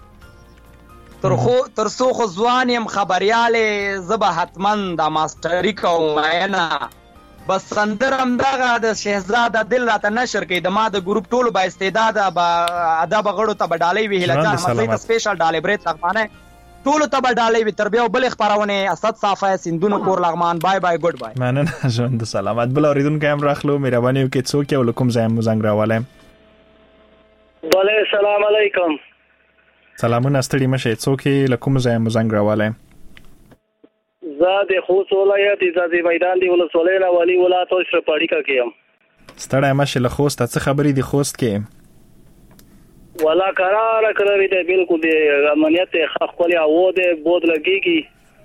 تر څو خو ځوان یم خبریالې، زه به حتما دا ماسټري کوم مینه، بس سندر همدغه د شهزاده دل راته نشر کوي، د ما د ګروپ ټولو با استعداده به ادب غړو ته به ډالۍ وي، هیله جان احمدزی ته سپیشل ډالۍ برید لغمانی ټولو ته به ډالۍ وي. تر بیا بلې خپرونې اسد صافی سیندونو کور لغمان. بای بای ګډ بای. مننه ژوند سلامت. بل اورېدونکی هم راخلو. مهرباني وکړئ څوک یو له کوم ځای مو زنګ راولی؟ بله سلام علیکم. سلامونه ستړي مشئ. څوک یې له کوم ځای مو زنګ راولی؟ زه د خوست ولایت ځاځي میدان دی ولسوالۍ نه والي ولایت اشرف اړیکه کې یم. ستړی مشئ له خوسته. څه خبرې دي خوست کې؟ ولا قرار کړی دی بالکل دی امنیت خپل او د بود لګيږي.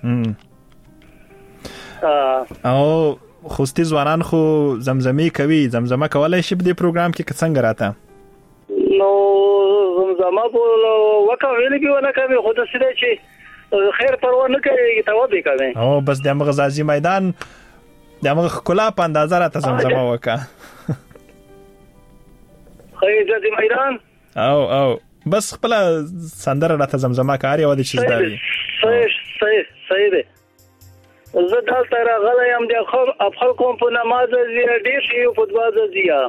او خوستي ځوانان خو زمزمې کوي، زمزمه کولای شي په دې پروګرام کې که څنګه راته؟ نو زمزمه په وکه ویل کې ولا کوي، خو د سړي چې خیر پروا نه کوي ته ودی کوي او بس د مغزازي میدان د مغ کلا په اندازه راته زمزمه وکا خیر د میدان او او بس خپل سندره راته زمزمه کاری و د شي زداري صحیح صحیح صحیح ده زه دلته راغلی یم د خپل کوم په نماز زیه ډیر شي په دواځه زیه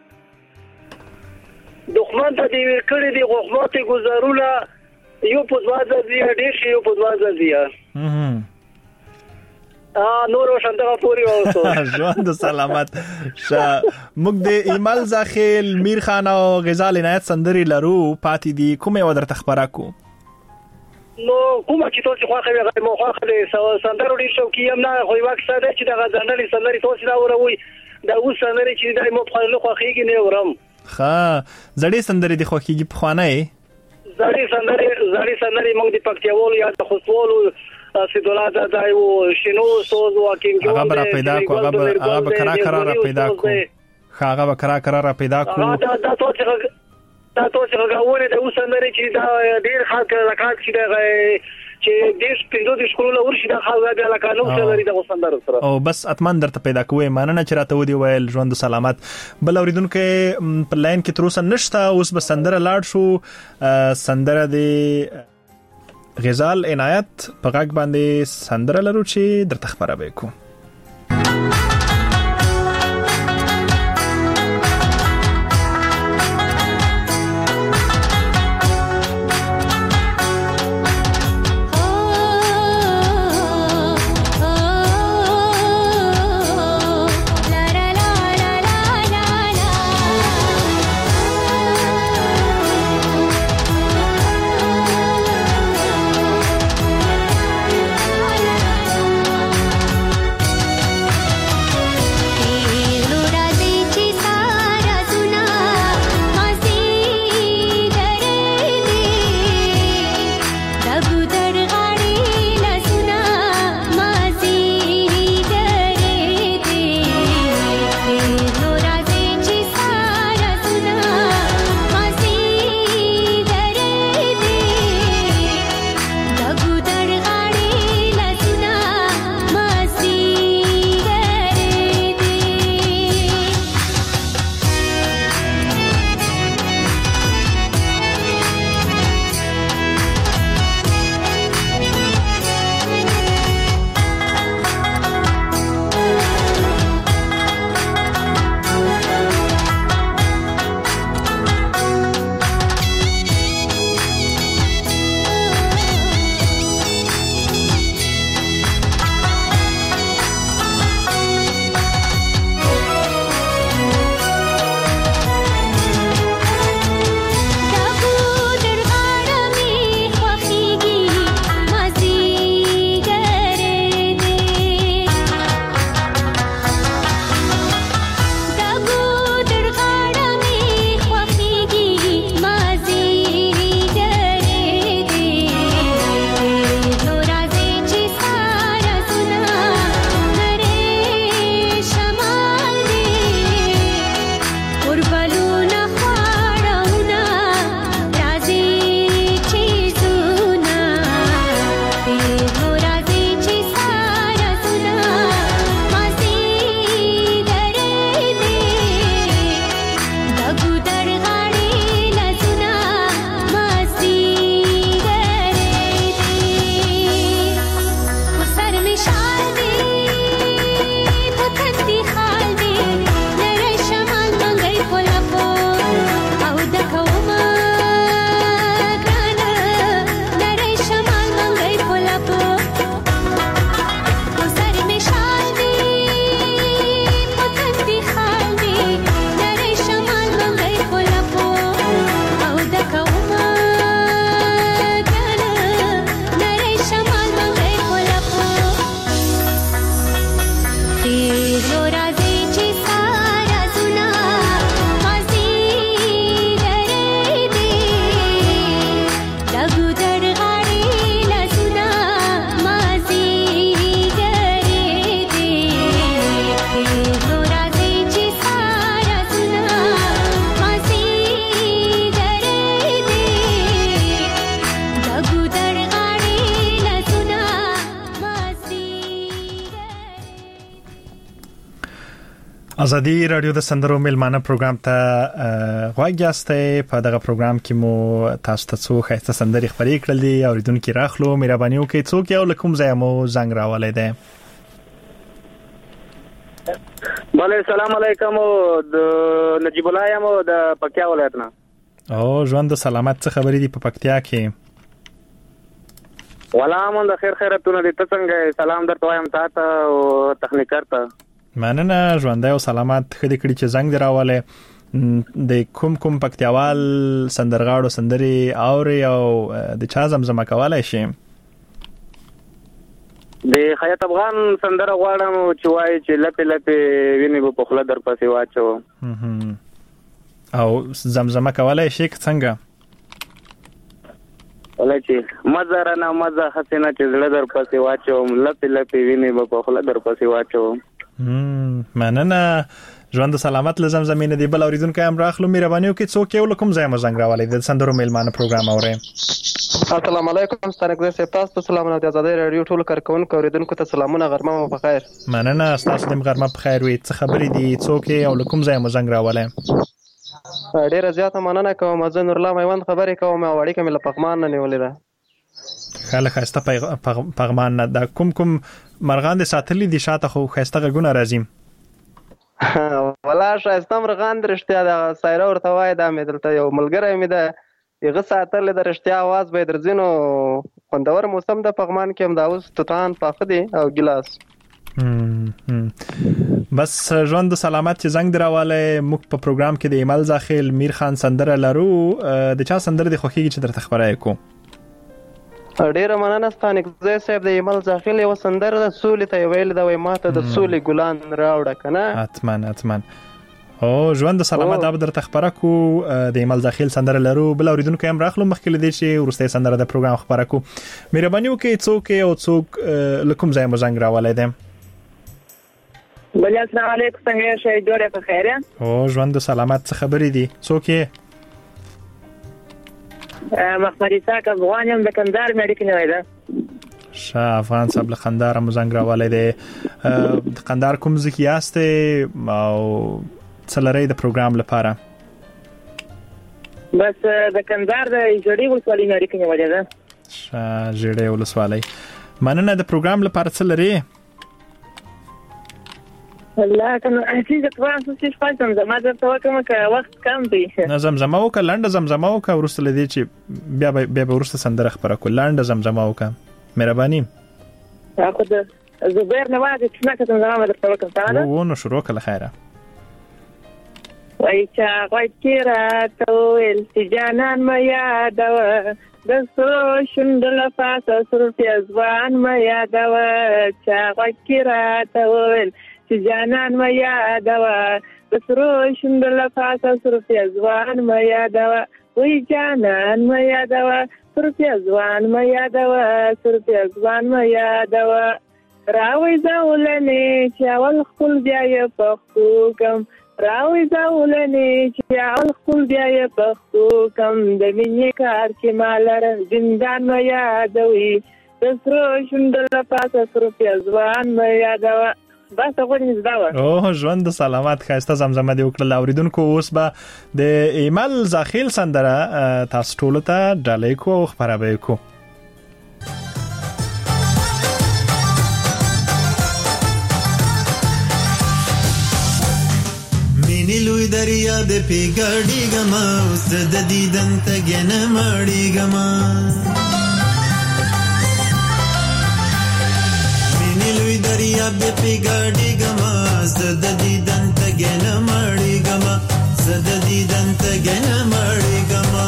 دښمن ته دی ورکړي دی غوښمات گزارونه یو په دواځه زیه ډیر شي په دواځه زیه ا نور شنده پوری اوسو ژوند سلامت شه موږ د ایمل زاخیل میر خان او غزال عنایت سندري لرو پاتې دي کومه ودر تخبره کو نو کومه چې تاسو خو خو غي مو خو خو سندرو دي شو کیم نه خو وخت ساده چې د غزنلي سندري تاسو دا وروي دا اوس سندري چې دای مو په خپل خو خيږي نه ورم ها زړې سندري د خوخيږي په خوانه زړې سندري زړې سندري موږ د پکتیاوال یا د خوستوالو سیدولا دای او شنو سوز او کینګو هغه را پیدا کو هغه هغه کرا کرا را پیدا کو هغه به کرا کرا را پیدا کو دا دا تاسو دا تاسو غوونه د اوسندري چې دا ډیر خلک لکات چې دا چې دیش پینځو د شکولو ورشي دا خلک د لکانو سره د اوسندر سره او بس اتمن درته پیدا کوی ماننه چې راته ودی ویل ژوند سلامت بل اوریدونکو په لاین کې تر اوسه نشته اوس به سندره لاړ شو سندره دی غزال عنایت په غږ باندې سندره لرو چې درته خبره وکړو ازادي رادیو د سندرو میلمانه پروګرام ته غواړی یاستئ. په دغه پروګرام کې مو تاسو ته څو خاصه سندري خبرې کړل دي او ریدونکو راخلو مهرباني وکړئ څوک یو لکم ځای مو زنګ راولې ده. بله السلام علیکم د نجیب الله یم د پکتیا ولایت نه. او ژوند سلامت څه خبرې دي په پکتیا کې؟ ولا مون د خیر خیرتونه دي. ته څنګه؟ سلام درته وایم تاسو او تخنیکر ته. مننه ژوندای او سلامت. خدای کړي چې زنګ دراواله د کوم کوم پکتیاوال سندرغاړو سندري اوري او د چا زمزمه کولای شي؟ د خیاط افغان سندره غواړم چې وایي چې لپې لپې ویني په خپل در پسې واچو او زمزمه کولای شي څنګه؟ ولای چې مزه را نه مزه حسینه چې زړه در پسې واچو لپې لپې ویني په خپل در پسې واچو. مننه ژوند سلامت لزم زمینه دی. بل اوریدونکو هم راخلو مهرباني وکړئ څوک یو لکم ځای مو زنګ راولې د سندرو میلمانه پروګرام اوري. السلام علیکم ستاسو ته تاسو ته سلامونه د آزادۍ رادیو ټول کارکونکو اوریدونکو ته سلامونه غرمه مو بخیر. مننه تاسو دې غرمه بخیر وي. څه خبرې دي څوک یو لکم ځای مو زنګ راولې؟ ډیره زیاته مننه کوم. زه نور الله میوند خبرې کوم او اړیکه مې له پغمان نه نیولې ده. خاله خاسته پغمان نه دا کوم کوم مرغان د ساتلې دي شاته خو خاسته غونه راځي. ولا شایسته مرغان درشتیا د سایره ورته وای دا مې دلته یو ملګری مې ده یغه ساتل د رښتیا आवाज به درځینو خوندور موسم د پغمان کې هم دا اوس توتان پاخه دي او ګلاس. بس ژوند سلامت چې زنګ دراواله موږ په پروګرام کې د ایمل زاخیل میر خان سندره لرو. د چا سندره د خوخیږي چې درته خبرای کو؟ ډیره مننه ستانک زه صاحب د ایمل زاخیل یو سندره د سولې ته ویل دا وای ماته د سولې ګلان راوړه کنه. اتمن اتمن او ژوند سلامت اب درته خبره کو د ایمل زاخیل سندره لرو. بل اوریدونکو هم راخلو مخکې لدی چې ورسته سندره د پروګرام خبره کو مهرباني وکړئ څوک یو څوک لکم ځای مو زنګ راولې ده. بل السلام علیکم څنګه شې جوړه په خیر؟ او ژوند سلامت څه خبرې دي څوک یې؟ محمد اسحاق افغان یم د کندهار مېډیکل نه ده. شاه افغان صاحب له کندهار مزنګ راولې ده. د کندهار کوم ځکه یاسته او څلری د پروګرام لپاره؟ بس د کندهار د جوړي ولسوالۍ مېډیکل نه ده. شاه جوړي ولسوالۍ. مننه د پروګرام لپاره څلری؟ الله کنه اسی د قرآن څه شي فاصله زما درته وکم که وخت کم دی. نه زمزمه وکړه لنډه زمزمه وکړه ورسته لدی چې بیا بیا ورسته سندره خبره کول لنډه زمزمه وکړه مهرباني. اخو د زبیر نواز چې څنګه زمزمه درته وکم تعالی. وو نو شروع کله خیره. وای چا وای کیرا تول چې جانان ما یادوا د سو شندل فاسه سر پیزوان ما یادوا چا وای کیرا تول چې جانان ما یادوا بسرو شندل فاسه سر پیزوان ما یادوا وای جانان ما یادوا سر پیزوان ما یادوا سر پیزوان ما یادوا راوي زولني چې اول خپل بیا یې پختو کم راوي زولني چې اول خپل بیا یې پختو کم د مینې کار کې مالر زندان ما یادوي بسرو شندل فاسه سر پیزوان ما یادوا. بس غوړې زداوه. او ژوند سلامت خاسته زمزمه دی وکړه. اوریدونکو اوس به د ایمل زاخیل سندره تاسو ټول ته ډالې کو او خبرې کو. مینې لوی دریا د پیګړې ګما اوس د دیدن ته ګنه مړې ګما لوی دریا به پیګاډي ګما زد دیدن ته ګنه مړی ګما زد دیدن ته ګنه مړی ګما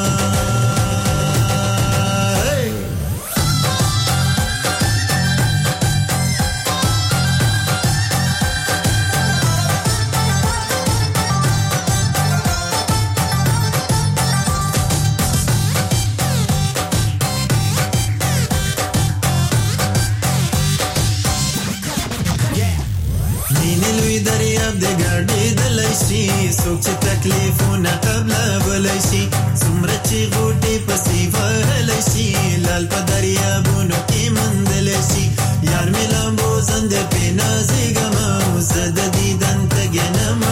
څوک چې تکلیفونه قبل ولای شي څومره چې غوټې پسې وهلی شي لال په دریابونو کې مندلی شي یار مې لامبو زنده پې نازېږمه زه د دیدن تږې نه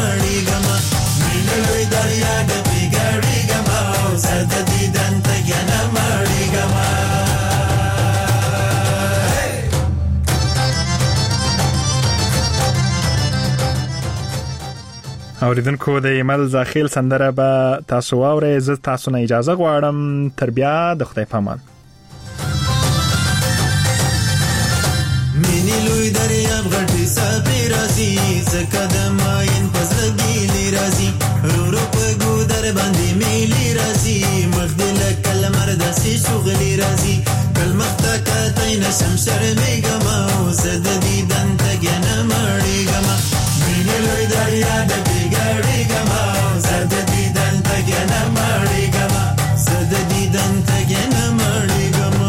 اوریدونکو د ایمل زاخیل سندره به تاسو واورئ. زه تاسو نه اجازه غواړم تر بیا د خدای په امان. مینی لوی دریاب غټي سپي راسي زکه د ماین پزګیلی راسي رو رو په ګودر باندې میلی راسي مخدل کلمر داسي شغلی راسي کلمخته کتای نشم شرمېګما او زد دیدن تګنه مړېګما مینی لوی دریاب د ګړېګما او زد دیدن تګنه مړېګما زد دیدن تګنه مړېګما.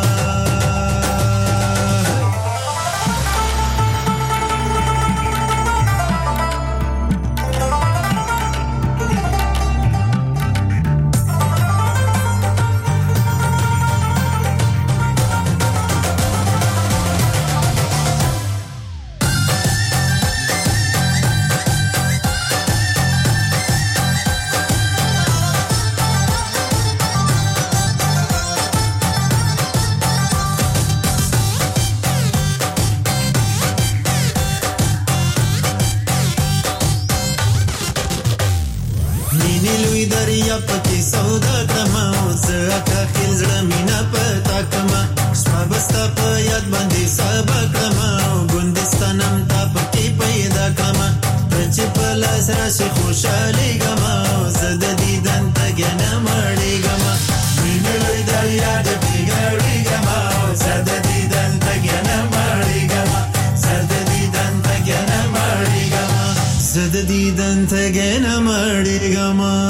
پکې سودا کما او زکه خل زړه مینا پتا کما سما بستا په یاد باندې سبا کما ګوندستانم تا پکې پیدا کما چې په لاس راشي خوشالي کما زد دیدن تګنه مړی کما وینلې دریا د پیګړی کما زد دیدن تګنه مړی کما زد دیدن تګنه مړی کما زد دیدن تګنه مړی کما.